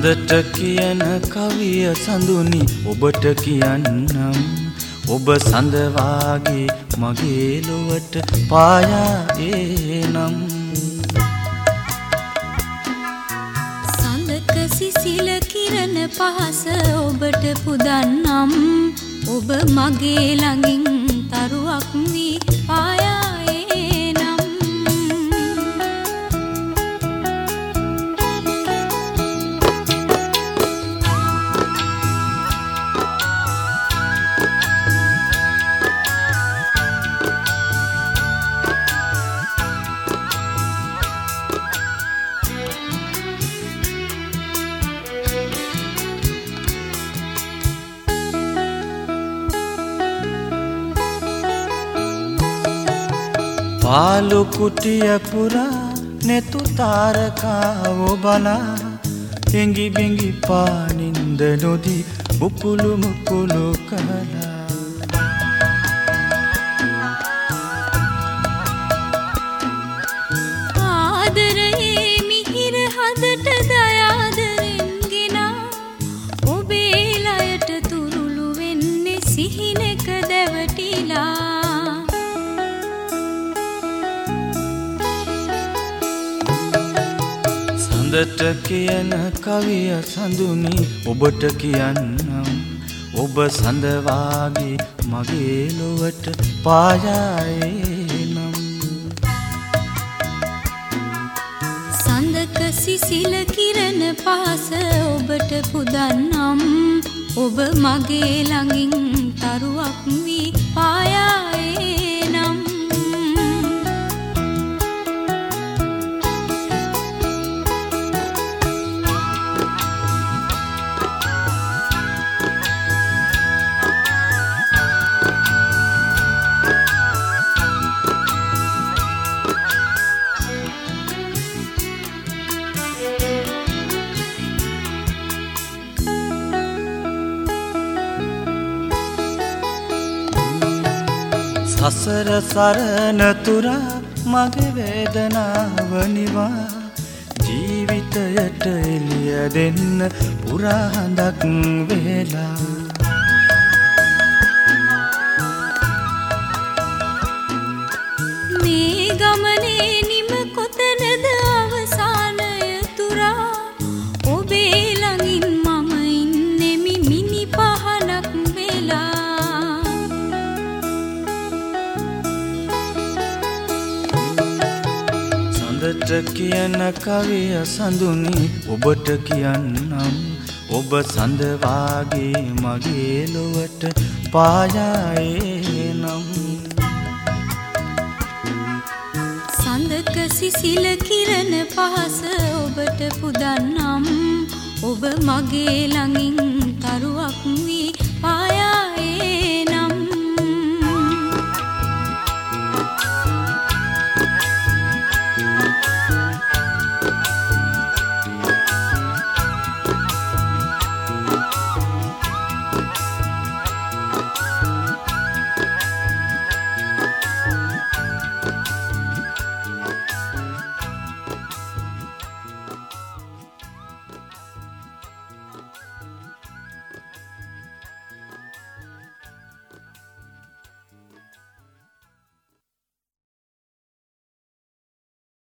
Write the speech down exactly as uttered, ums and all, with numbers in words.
සඳට කියන කවිය සඳුනි ඔබට කියන්නම් ඔබ සඳ වාගේ මගේ ලොවට පායා එනම් සඳක සිසිල කිරණ පහස ඔබට පුදන්නම් ඔබ මගේ ළඟින් තරුවක් වී පායා පාලු කුටිය පුරා නෙතු තාරකාවෝ බලා එංගි බිංගි පානින්ද නොදී උකුළු මුකුළු කලා ආදරයේ මිහිර හදට දයාදරෙන් ගෙනා ඔබේ ලයට තුරුළු වෙන්නේ සිහිනක දැවටිලා සඳට කියන කවිය සඳුනි ඔබට කියන්නම් ඔබ සඳ වාගේ මගේ ලොවට පායා එනම් සඳක සිසිල කිරණ පහස ඔබට පුදන්නම් ඔබ මගේ ළඟින් තරුවක් වී පායා එනම් සසර සරණ තුරා මගේ වේදනාව නිවා ජීවිතයට එළිය දෙන්න පුරා හඳක් වේලා මේ ගමනේ නිම කොතනද අවසානය තුරා ඔබේ ළඟින් මම ඉන්නෙමි මිනි පහනක් වෙලා සඳට කියන කවිය සඳුනි ඔබට කියන්නම් ඔබ සඳ වාගේ මගේ ලොවට පායා එනම් සඳක සිසිල කිරණ පහස ඔබට පුදන්නම් ඔබ මගේ ළඟින් තරුවක් වී පායා